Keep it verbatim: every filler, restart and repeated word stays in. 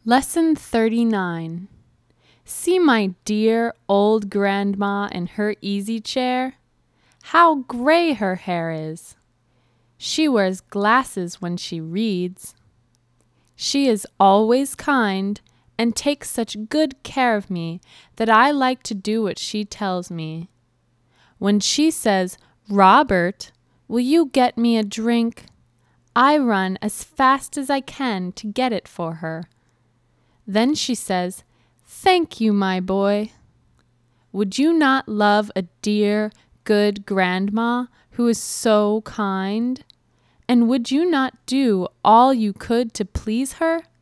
Lesson thirty-nine. See my dear old grandma in her easy chair. How gray her hair is. She wears glasses when she reads. She is always kind and takes such good care of me that I like to do what she tells me. When she says, "Robert, will you get me a drink?" I run as fast as I can to get it for her. Then she says, "Thank you, my boy." Would you not love a dear, good grandma who is so kind? And would you not do all you could to please her?